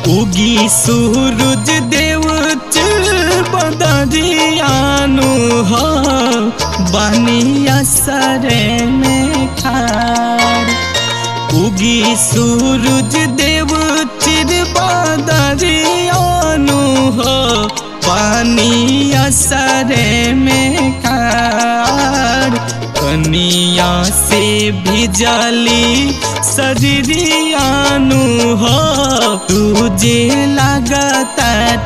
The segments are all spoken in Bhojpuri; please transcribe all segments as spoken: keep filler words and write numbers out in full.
उगी सूरज देव चिर बदरियानु हो बनिया सरे में खाड़। उगी सूरज देव चिर बदरियानु हो बनिया सरे में खाड़। कनिया से भिजली शरीरियानु हो तुझे लगता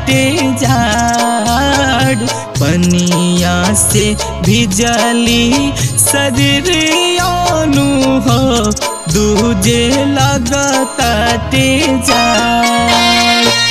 तेजाड़। पनिया से भिजली शरीरियानु हो तुझे लगता तेजाड़।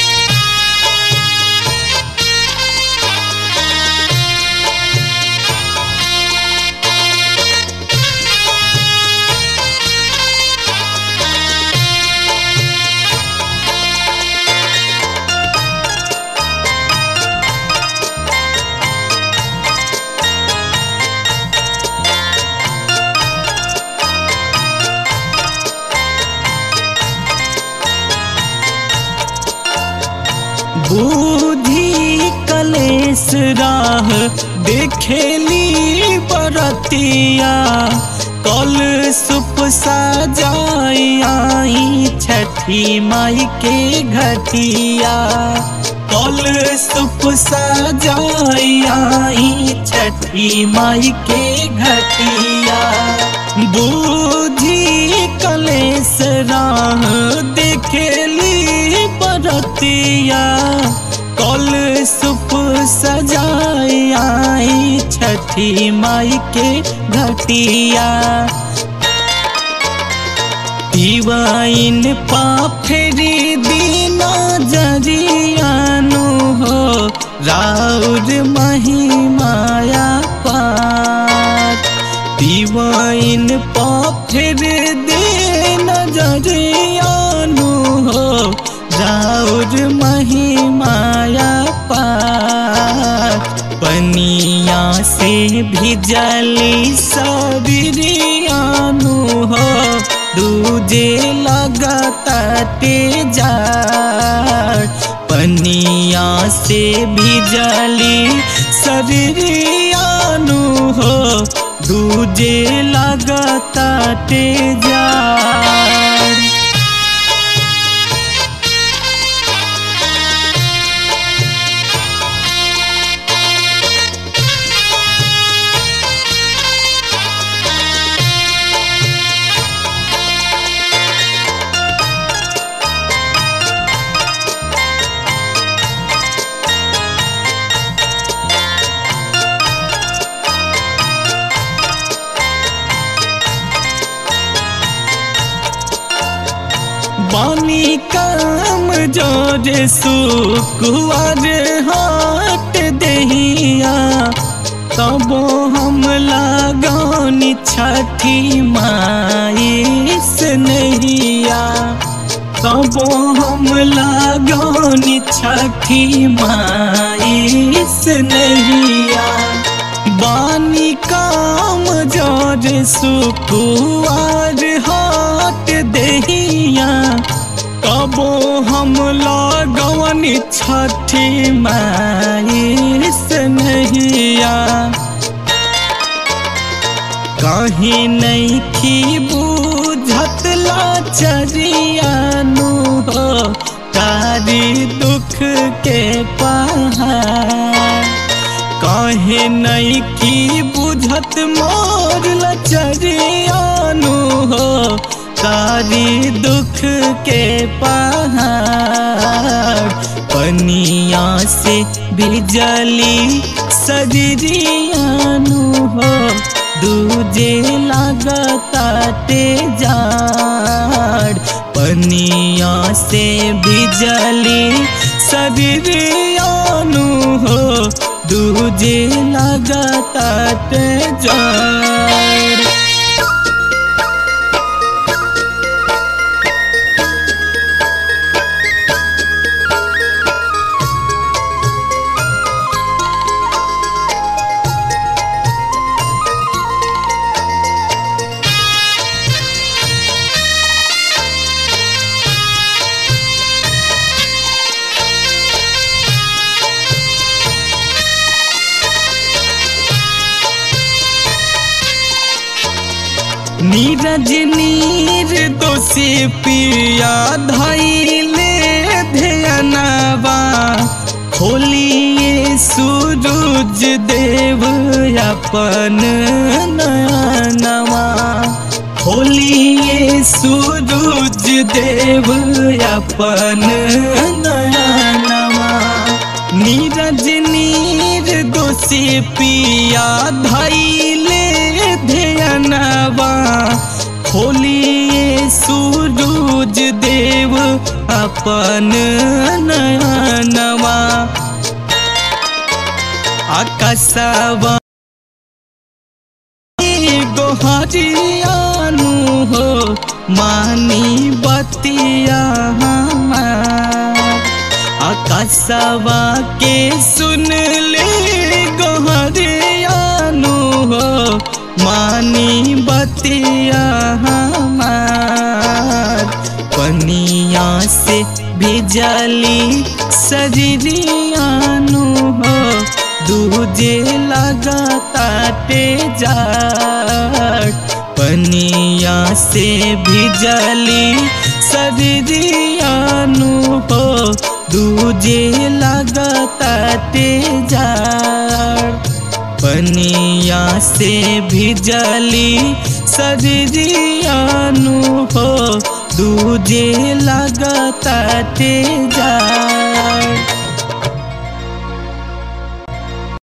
बुद्धि कलेश राह देखेली बरतिया कल सुप सजाई आई छठी माई के घटिया। कल सुप सजाई आई छठी माई के घटिया। बुद्धि कलेश राह देखेली बरतिया कल सुप सजाई आई छठी माई के घटिया। दिवाइन पाफेरी दीना जरियानु हो राउर महिमाया पार। दिवाइन पाफेर दीना जरियानु हो राउर महिमाया पार। पनिया से भिजली शरीरियानु हो दूजे लगता तेजाड़। पनिया से भिजली शरीरियानु हो दूजे लगता तेजाड़। बानी काम जोर सुकुआर हाट दहिया तबो हम लगानी छठी माई स्नेहिया। तबो हम लगानी छठी माई स्नेहिया। बानी काम जोर सुकुआर हाट दहिया तबो हम लगवनी छठी माई स्नेहिया। कहीं नहीं की बुझत लाचरियानु हो तारी दुख के पहाड़। कहीं नहीं की बुझत मोर लाचरियानु हो तारी दुख के पहाड़। पनिया से भिजली शरीरियानु हो दूजे लगता तेजाड़। पनिया से भिजली शरीरियानु हो दूजे लगता तेजाड़। नीरज नीर दोषी पिया धैले ध्यानवा खोलिए सूरज देव अपन नयनवा खोलिए सूरज देव अपन नयनवा नीरज नीर दोषी पिया धैले ध्यानवा खोलिए सूरज देव अपन नयनवा आकाशवा गोहरियानु हो मानी बतिया हमार आकाशवा के सुन ले गोहरियानु हो मानी बतिया हमार पनिया से भिजली शरीरियानु हो दूजे लगाताटे जाट पनिया से भिजली शरीरियानु हो दूजे लगाताटे जाट पनिया से भिजली शरीरियानु हो दूजे लगाताटे जाट।